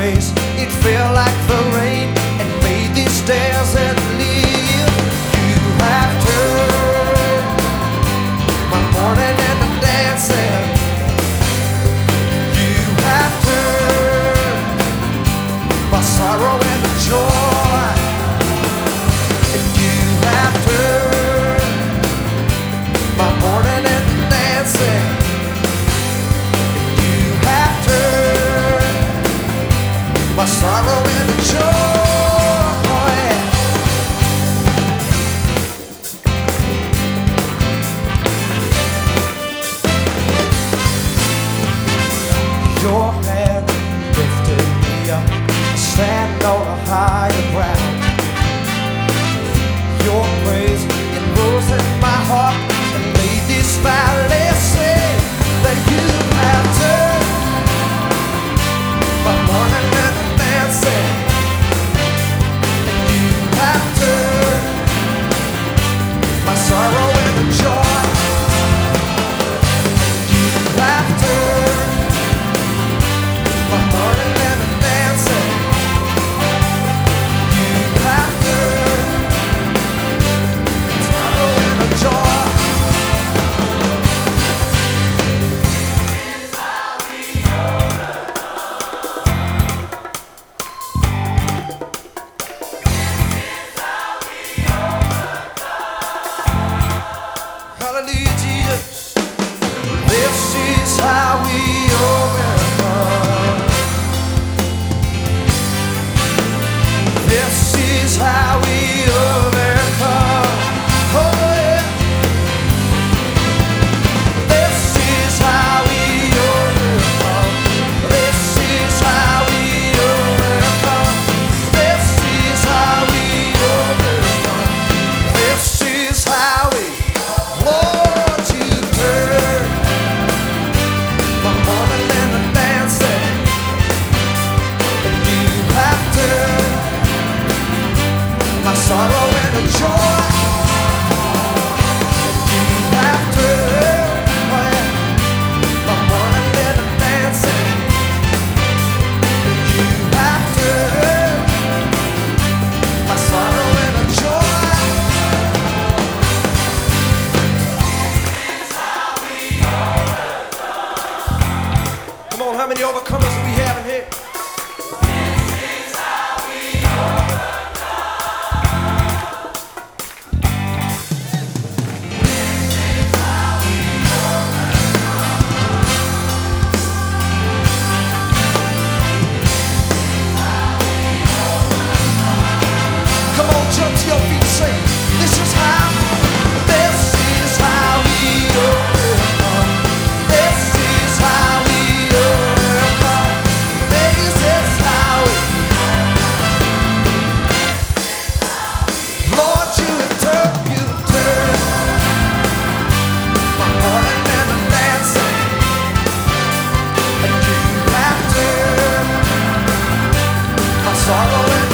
grace, it felt like the rain and made this desert live. You have turned my mourning into dancing. You have turned my sorrow into joy. And you have turned my mourning into dancing. My sorrow into joy. Your hand lifted me up, stand on a higher ground. Your praise, it rose in my heart and made this valley sing. That you have turned my mourning into dancing. And you have turned my sorrow into joy. You have turned my mourning into dancing. You have turned my sorrow into joy. Hallelujah, Jesus. This is how we overcome. This is how we overcome. Oh yeah. This is how we overcome. This is how we overcome. This is how we overcome. This is how we. Lord, you turn my mourning into dancing. And you have turned my sorrow into joy. And you have turned my mourning into dancing. And you have turned my sorrow into joy. Come on, how many overcomers do we have in here? Come on, jump to your feet, say, this is how we overcome. This is how we overcome. This is how we. Lord, you have turned my mourning into dancing. And you have turned my sorrow into